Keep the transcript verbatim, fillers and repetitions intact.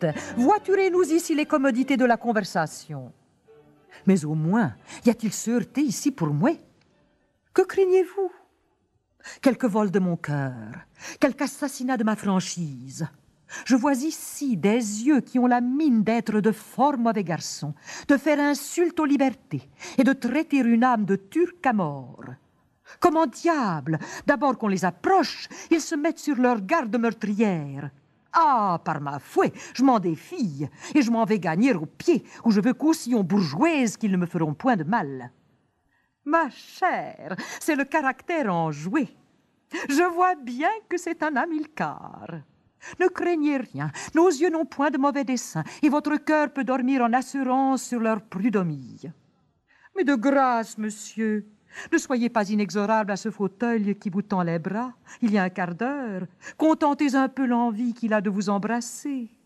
Certes, voiturez-nous ici les commodités de la conversation. Mais au moins, y a-t-il sûreté ici pour moi? Que craignez-vous? Quelque vol de mon cœur, quelque assassinat de ma franchise. Je vois ici des yeux qui ont la mine d'être de fort mauvais garçons, de faire insulte aux libertés et de traiter une âme de turc à mort. Comment diable, d'abord qu'on les approche, ils se mettent sur leur garde meurtrière. Ah, par ma fouet, je m'en défie, et je m'en vais gagner au pied, où je veux qu'aussi on bourgeoise qu'ils ne me feront point de mal. Ma chère, c'est le caractère enjoué. Je vois bien que c'est un Hamilcar. Ne craignez rien, nos yeux n'ont point de mauvais dessein, et votre cœur peut dormir en assurance sur leur prud'homie. Mais de grâce, monsieur, ne soyez pas inexorable à ce fauteuil qui vous tend les bras, il y a un quart d'heure. Contentez un peu l'envie qu'il a de vous embrasser.